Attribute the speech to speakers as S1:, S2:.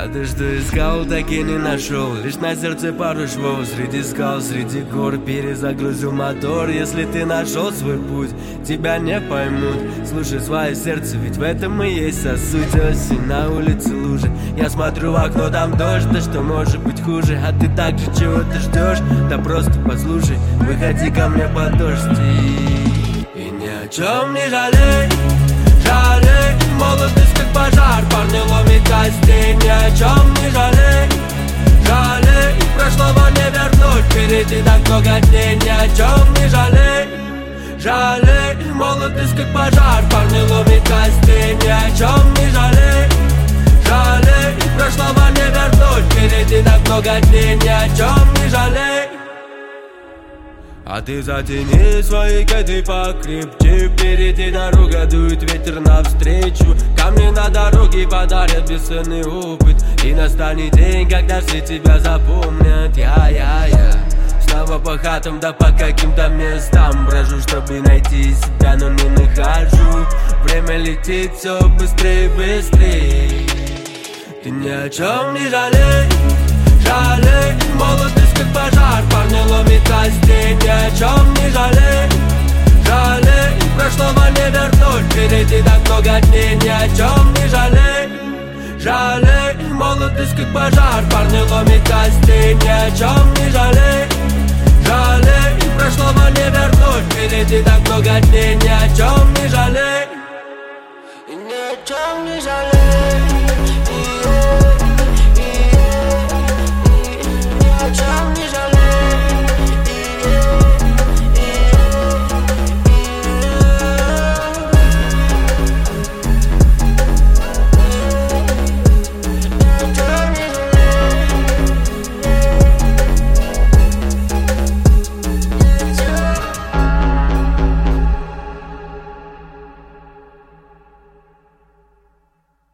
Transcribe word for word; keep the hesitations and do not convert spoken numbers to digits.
S1: А ты что искал, так и не нашел. Лишь на сердце пару швов. Среди скал, среди гор перезагрузил мотор. Если ты нашел свой путь, тебя не поймут. Слушай свое сердце, ведь в этом и есть вся суть. Осень, на улице лужи. Я смотрю в окно, там дождь. Да что может быть хуже? А ты так же чего ты ждешь? Да просто послушай, выходи ко мне под дождь. И, и ни о чем не жалей, жалей. Молодость как пожар, парни ломит костей. Ни о чем не жалей, жалей. Прошлого не вернуть, впереди так много дней. Ни о чем не жалей, жалей. Молодость как пожар, парни ломит костей. Ни о чем не жалей, жалей. Прошлого не вернуть, впереди так много дней. Ни о чем не жалей. А ты затяни свои кеды покрепче. Впереди дорога, дует ветер навстречу. Камни на дороге подарят бесценный опыт. И настанет день, когда все тебя запомнят. Я-я-я снова по хатам, да по каким-то местам брожу, чтобы найти себя, но не нахожу. Время летит все быстрее, быстрее. Ты ни о чем не жалей, жалей. Молодость как пожар, парни ломит костей. Ни о чем не жалей, жалей. Прошлого не вернуть, впереди так много дней. Ни о чем не жалей, жалей. Молодость как пожар, парни ломит костей. Ни о чем не жалей, жалей. Прошлого не вернуть, впереди так много дней. Ни о чем не жалей.